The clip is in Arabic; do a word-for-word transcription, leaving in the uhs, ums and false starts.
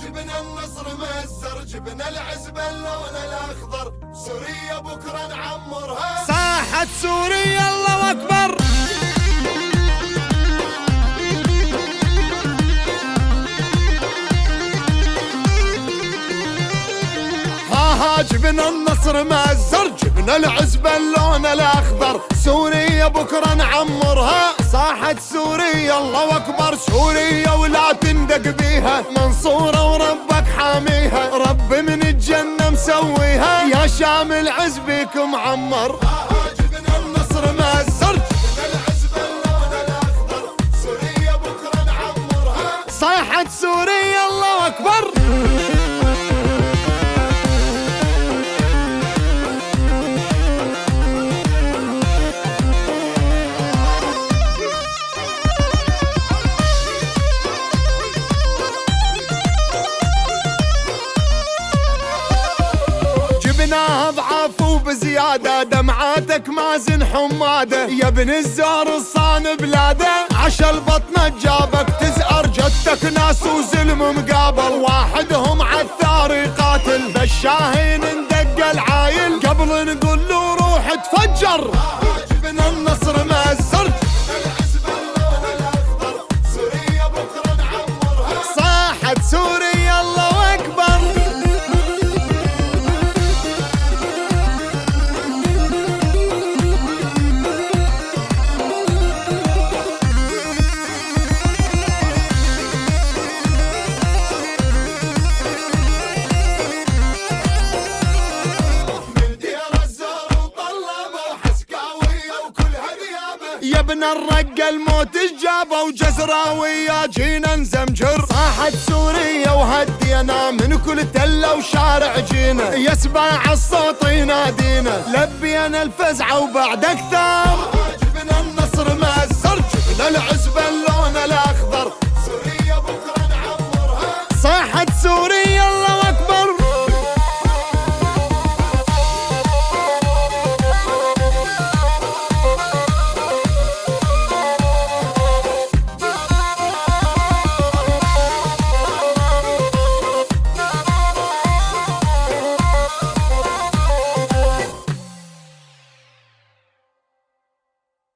جبنا النصر مزر، جبنا العزبة اللون الأخضر، سوريا بكرة نعمرها. صاحت سوريا الله أكبر. ها جبنا النصر مزر، جبنا العزبة اللون الأخضر، سوريا بكرة نعمرها. صاحت سوريا الله أكبر، سوريا ولا تندق بيها، منصورة وربك حاميها، رب من الجنة مسويها، يا شام العز بيك معمر. جبنا النصر مزر، جبنا العزبة اللون الأخضر، سوريا بكرة نعمرها. صاحت سوريا الله أكبر. جبناها ضعاف وبزيادة، دمعاتك مازن حمادة، يا ابن الزار الصان بلاده، عشا البطنة جابك تزأر، جدتك ناس وزلم مقابل، واحدهم عالثار يقاتل، بالشاهين ندق العايل، قبل نقول له روح تفجر. جبنا النصر مزر، العزبة اللون الأخضر، سوريا بكرة نعمرها. صاحت سوريا الله أكبر. يا ابن الرق الموت الجابه وجزراوية جينا نزمجر. صاحت سوريا وهدينا من كل تلة وشارع جينا، يسمع الصوت ينادينا، لبينا الفزعة وبعد اكثر. جبنا النصر مزر، جبنا العزبة اللون الأخضر، سوريا بكرة نعمرها. صاحت سوريا